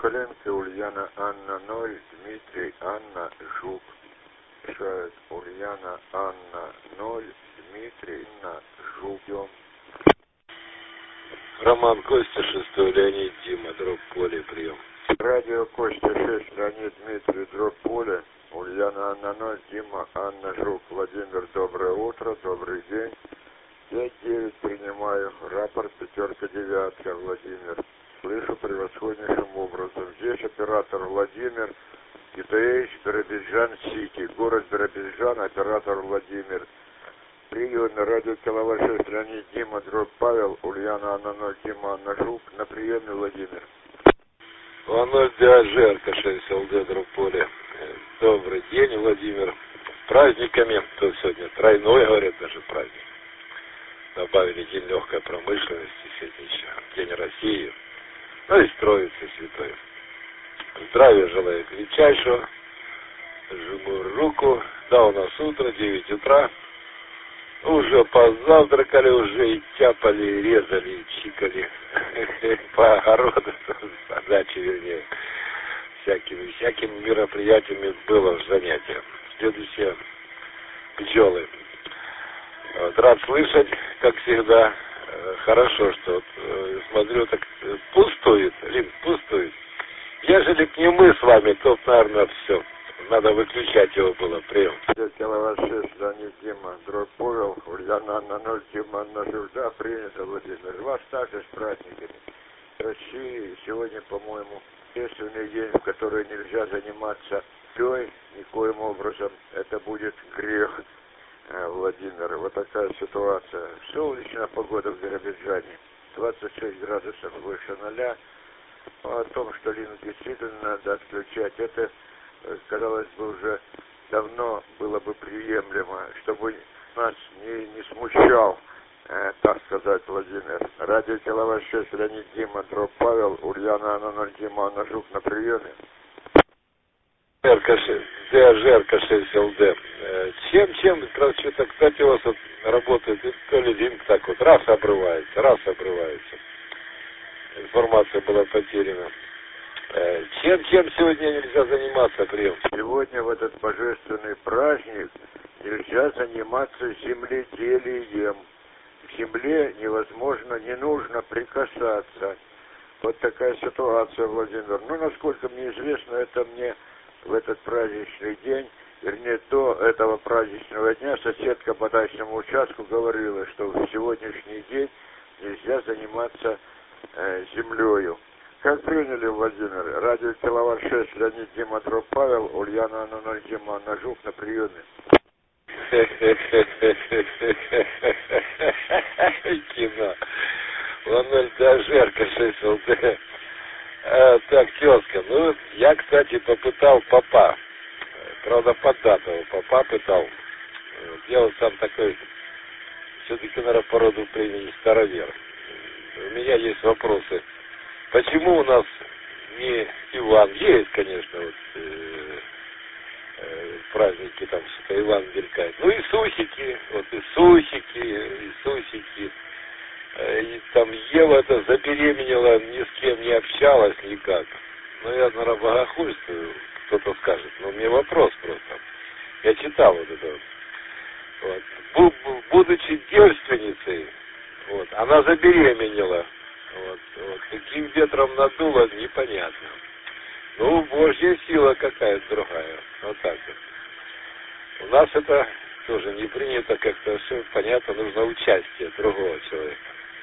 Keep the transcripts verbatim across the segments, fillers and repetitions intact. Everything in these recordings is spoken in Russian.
Сахаленко, Ульяна, Анна, ноль, Дмитрий, Анна, Жук. Решает Ульяна, Анна, ноль, Дмитрий, Анна, Жук. Роман, Костя, шестой, Леонид, Дима, дробь поле, прием. Радио Костя шесть, Леонид, Дмитрий, дробь поле, Ульяна, Анна, ноль, Дима, Анна, Жук. Владимир, доброе утро, добрый день. пять девять принимаю, рапорт пятерка девятка, Владимир. Слышу превосходнейшим образом. Здесь оператор Владимир, ИТХ, Биробиджан-Сити, город Биробиджан, оператор Владимир. Прием на радио Киловатт шесть, Леонид, Дима, дробь Павел, Ульяна, Анна, ноль, Дима, Анна, Жук. На приеме Владимир. ноль ДАЖ, шесть ЛД, дробь поле. Добрый день, Владимир. С праздниками, то сегодня тройной, говорят, даже праздник. Добавили День легкой промышленности, сегодня еще День России. Ну и Троицы Святой. Здравия желаю крепчайшего. Жму руку. Да, у нас утро, девять утра. Уже позавтракали, уже и тяпали, и резали, и чикали по огороду, по даче, вернее. Всякими, всякими мероприятиями было занятие. Следующее пчелы. Вот, рад слышать, как всегда. Хорошо, что вот, э, смотрю, так пустует, Лин, пустует. Ежели б не мы с вами, то, наверное, все. Надо выключать его было, прием. Киловатт шесть, Леонид, Дима, дробь Павел, Ульяна, Анна, ноль, Дима, Анна, Жук. Да, принято, Владимир. Вас также с праздниками. России сегодня, по-моему, единственный день, в который нельзя заниматься пьей, никоим образом. Это будет грех. Владимир, вот такая ситуация. Солнечная погода в Биробиджане, двадцать шесть градусов выше ноля. О том, что Лину действительно надо отключать, это, казалось бы, уже давно было бы приемлемо, чтобы нас не, не смущал, э, так сказать, Владимир. Радио Киловатт шесть, Леонид, Дима, дробь Павел, Ульяна, Анна, ноль, Дима, Анна, Жук. На приеме. ДАЖ шесть ЛД. Чем, чем, что-то, кстати, у вас вот работает, то ли линк так вот, раз обрывается, раз обрывается. Информация была потеряна. Чем, чем сегодня нельзя заниматься, прием? Сегодня в этот божественный праздник нельзя заниматься земледелием. К земле невозможно, не нужно прикасаться. Вот такая ситуация, Владимир. Ну, насколько мне известно, это мне в этот праздничный день, вернее, до этого праздничного дня соседка по дачному участку говорила, что в сегодняшний день нельзя заниматься э, землею. Как приняли, Владимир? Радио Киловатт шесть, Леонид, Дима, дробь Павел, Ульяна, Анна, ноль, Дима, Анна, Жук. На приеме. Кино. ноль ДАЖ шесть ЛД. А, так, тезка, ну, я, кстати, попытал папа. Правда, поддатого папа пытал. Я вот сам такой, все-таки, наверное, по роду племени старовер. У меня есть вопросы. Почему у нас не Иван? Есть, конечно, вот э, э, праздники, там что-то Иван мелькает. Ну, Иисусики, вот Иисусики, Иисусики. И там Ева это забеременела, ни с кем не общалась никак. Ну, я, наверное, богохульствую, кто-то скажет. Но мне вопрос просто. Я читал вот это вот. Вот. Будучи девственницей, вот, она забеременела. Вот, вот. Каким ветром надуло, непонятно. Ну, Божья сила какая-то другая. Вот так вот. У нас это тоже не принято, как-то все понятно, нужно участие другого человека.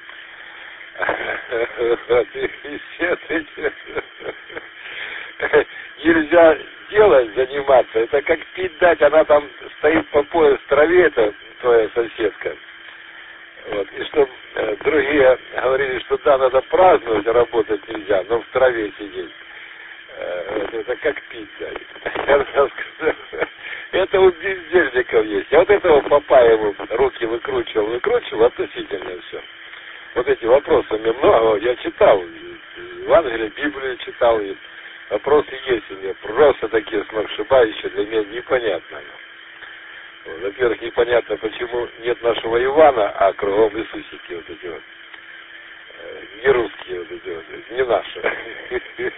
Нельзя делать, заниматься. Это как пить дать, она там стоит по пояс в траве, это твоя соседка. Вот. И чтобы э, другие говорили, что да, надо праздновать, работать нельзя, но в траве сидеть. Э, это как пить дать. Это у бездельников есть. Я вот этого папа ему руки выкручивал, выкручивал, относительно все. Вот эти вопросы мне много, я читал, Евангелие, Библию читал, и вопросы есть у меня, просто такие сногсшибающие, для меня непонятно. Во-первых, непонятно, почему нет нашего Ивана, а кругом Иисусики вот эти вот, не русские вот эти вот, не наши.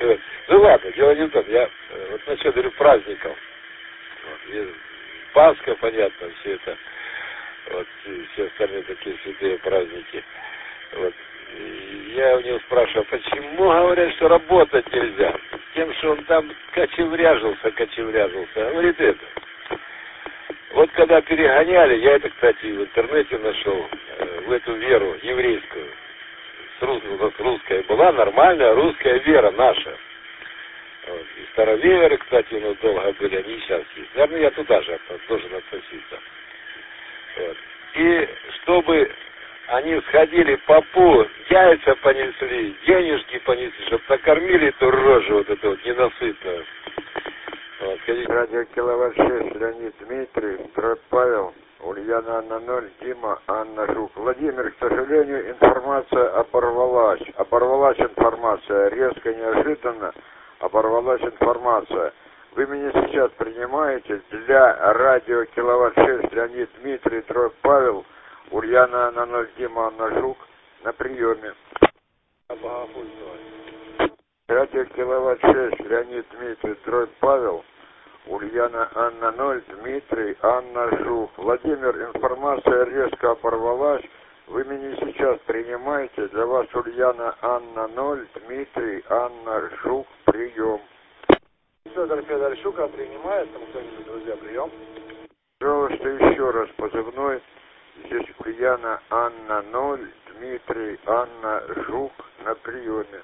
Ну ладно, дело не в том. Я вот насчет, говорю, праздников. Вот, и Пасха, понятно, все это. Вот, и все остальные такие святые праздники. Вот. И я у него спрашиваю, почему, говорят, что работать нельзя? Тем, что он там кочевряжился, кочевряжился. Говорит это. Вот когда перегоняли, я это, кстати, в интернете нашел, э, в эту веру еврейскую, с, рус, с русской, была нормальная русская вера наша. Вот. И староверы, кстати, у нас долго были, они и сейчас есть. Наверное, я туда же должен относиться. Вот. И чтобы они сходили попу, яйца понесли, денежки понесли, чтобы накормили эту рожу вот эту вот ненасытную. Вот, радио Киловатт шесть, Леонид Дмитрий, Дрот Павел, Ульяна Анна ноль, Дима Анна Жук. Владимир, к сожалению, информация оборвалась. Оборвалась информация, резко, неожиданно оборвалась информация. Вы меня сейчас принимаете для радио Киловатт шесть, Леонид Дмитрий, Дрот Павел, Ульяна Анна ноль, Дима Анна Жук на приеме. Радио Киловатт шесть, Леонид Дмитрий, Дрот Павел, Ульяна Анна ноль, Дмитрий Анна Жук. Владимир, информация резко оборвалась. Вы меня сейчас принимаете. Для вас Ульяна Анна ноль, Дмитрий Анна Жук, прием. Федор Федор Щука принимает, там кто-нибудь, друзья, прием. Пожалуйста, еще раз позывной. Здесь Ульяна Анна ноль, Дмитрий Анна Жук на приеме.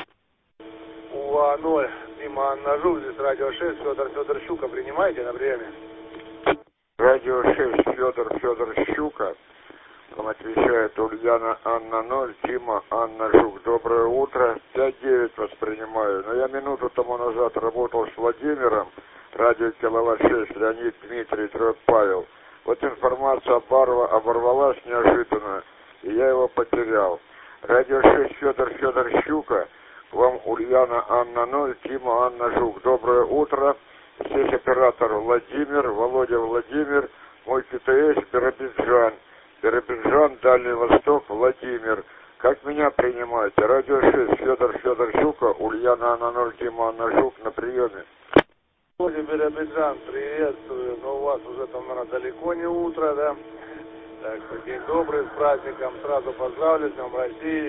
УА ноль, Дима Анна Жук, здесь радио шесть, Федор Федор Щука, принимаете на приеме? Радио шесть, Федор Федор Щука. Вам отвечает Ульяна Анна ноль, Дима Анна Жук. Доброе утро. пять девять воспринимаю. Но я минуту тому назад работал с Владимиром. Радио Киловатт шесть, Леонид Дмитрий, Дрот Павел. Вот информация оборва, оборвалась неожиданно, и я его потерял. Радио шесть, Федор Федор Щука. Вам Ульяна Анна ноль, Дима Анна Жук. Доброе утро. Здесь оператор Владимир, Володя Владимир, мой КТС Биробиджан. Биробиджан, Дальний Восток, Владимир. Как меня принимаете? Радио шесть, Федор Федор Щука, Ульяна Анна ноль, Дима Анна Жук на приеме. Володя Биробиджан, приветствую. Но у вас уже там, наверное, далеко не утро, да? Так что день добрый, с праздником. Сразу поздравлю, с Днем России.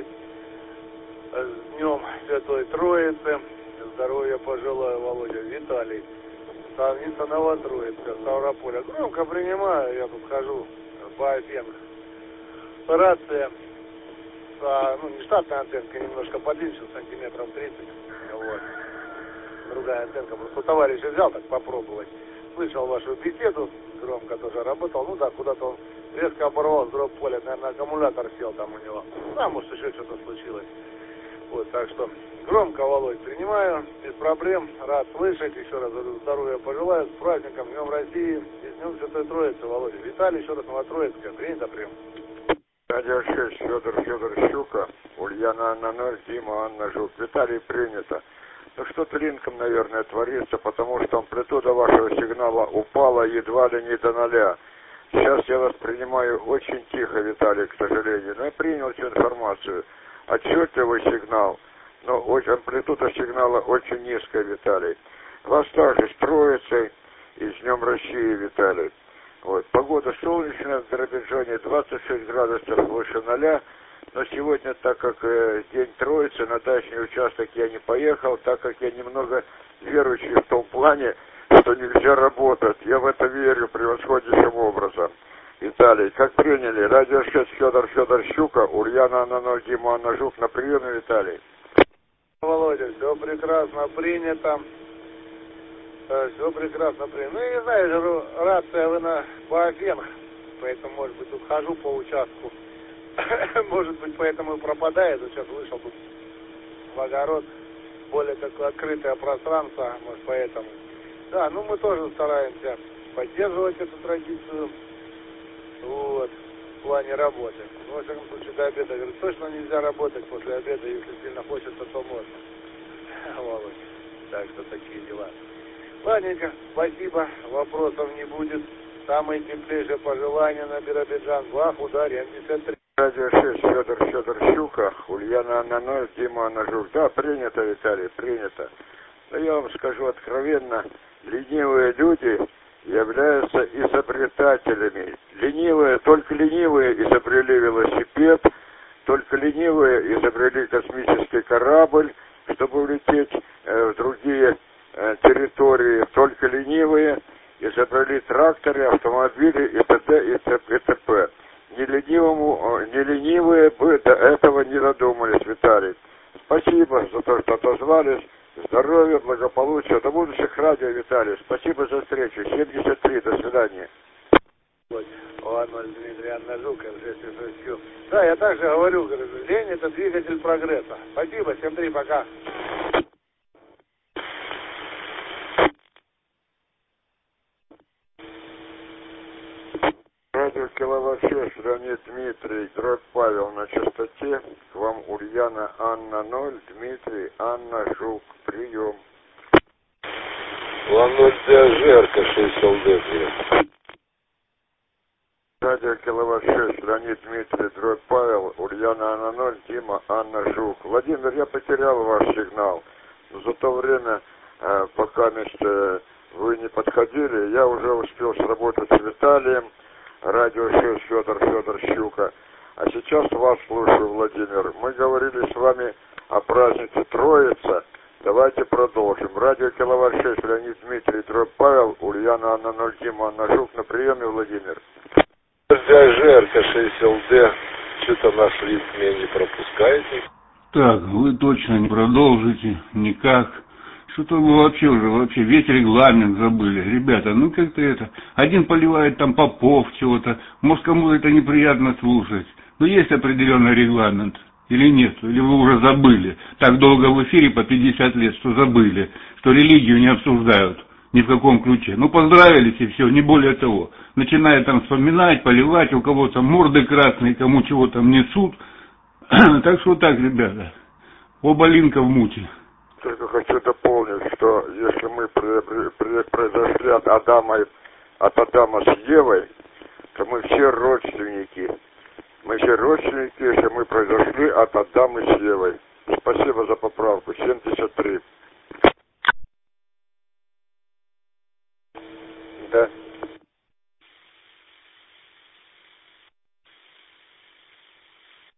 С Днем Святой Троицы. Здоровья пожелаю, Володя. Виталий. Станица Новотроицкая, Ставрополя. Громко принимаю, я тут хожу по эф эм. Рация. А, ну, не штатная антенка, немножко подлиннее, сантиметров тридцать. Вот. Другая антенка. Просто товарищ взял так попробовать. Слышал вашу беседу, громко тоже работал. Ну да, куда-то он резко оборвал с дроп поля. Наверное, аккумулятор сел там у него. Да, может, еще что-то случилось. Вот, так что громко, Володь, принимаю, без проблем, рад слышать, еще раз здоровья пожелаю, с праздником, Днем России и с Днем Святой Троицы, Володя. Виталий, еще раз Новотроицкая, принято прием. Радио шесть, Федор Федор Щука, Ульяна Анна ноль, Дима Анна Жук. Виталий, принято. Ну что-то линком, наверное, творится, потому что амплитуда вашего сигнала упала едва ли не до ноля. Сейчас я вас принимаю очень тихо, Виталий, к сожалению, но я принял всю информацию. Отчетливый сигнал, но амплитуда сигнала очень низкая, Виталий. Вас также с Троицей и с Днем России, Виталий. Вот. Погода солнечная в Биробиджане, двадцать шесть градусов выше ноля, но сегодня, так как э, день Троицы, на дачный участок я не поехал, так как я немного верующий в том плане, что нельзя работать. Я в это верю превосходящим образом. Виталий, как приняли? Радио шесть, Федор Федор Щука, Ульяна Анна ноль, Дима Анна Жук на приеме, Виталий. Володя, все прекрасно принято. Все прекрасно принято. Ну, я не знаю, я говорю, рация вы на по эф эм, поэтому, может быть, тут хожу по участку. Может быть, поэтому и пропадает. Вот сейчас вышел тут в огород, более такое открытое пространство, может, поэтому. Да, ну мы тоже стараемся поддерживать эту традицию. Вот, в плане работы. Ну, во всяком случае, до обеда, говорю, точно нельзя работать после обеда, если сильно хочется, то можно. Володь. Так что такие дела. Ладненько, спасибо, вопросов не будет. Самые теплейшие пожелания на Биробиджан. Глав, удар, М пятьдесят три. Радио шесть, Федор Федор Щука, Ульяна Ульяна Анна ноль, Дима Анна Жук. Да, принято, Виталий, принято. Но я вам скажу откровенно, ленивые люди являются изобретателями. Ленивые, только ленивые изобрели велосипед, только ленивые изобрели космический корабль, чтобы улететь э, в другие э, территории. Только ленивые изобрели тракторы, автомобили и т.д. и т.п. Не ленивому, не ленивые бы до этого не додумались, Виталий. Спасибо за то, что отозвались. Здоровья, благополучия. До будущих радио, Виталий. Спасибо за встречу. семьдесят три. До свидания. Ладно, Дмитрий Анна Жук, эр шесть шесть ю. Да, я также говорю, говорю, лень это двигатель прогресса. Спасибо, семь три, пока. Радио Киловатт шесть, Леонид Дмитрий, дробь Павел на частоте. К вам Ульяна Анна ноль, Дмитрий Анна Жук. Прием. Ланоль Диажерка, шесть ЛД. Радио Киловатт шесть, Леонид Дмитрий, дробь Павел, Ульяна Анна ноль, Дима Анна Жук. Владимир, я потерял ваш сигнал. Но за то время, э, пока э, вы не подходили, я уже успел сработать с Виталием. Радио шесть, Федор, Федор Щука. А сейчас вас слушаю, Владимир. Мы говорили с вами о празднике Троица. Давайте продолжим. Радио Киловатт шесть, Леонид Дмитрий, дробь Павел, Ульяна Анна ноль, Дима Анна Жук. На приеме, Владимир. Диажерка, шесть ЛД. Что-то наш лист меня не пропускает. Так, вы точно не продолжите никак. Что-то вы вообще уже, вообще весь регламент забыли. Ребята, ну как-то это... Один поливает там Попов чего-то. Может, кому это неприятно слушать. Но есть определенный регламент. Или нет? Или вы уже забыли? Так долго в эфире, по пятьдесят лет, что забыли. Что религию не обсуждают. Ни в каком ключе. Ну, поздравились и все, не более того. Начинают там вспоминать, поливать, у кого-то морды красные, кому чего там несут. Так что так, ребята. Оба линка в муте. Только хочу дополнить, что если мы при, при, при, произошли от Адама, от Адама с Евой, то мы все родственники. Мы все родственники, если мы произошли от Адама с Евой. Спасибо за поправку.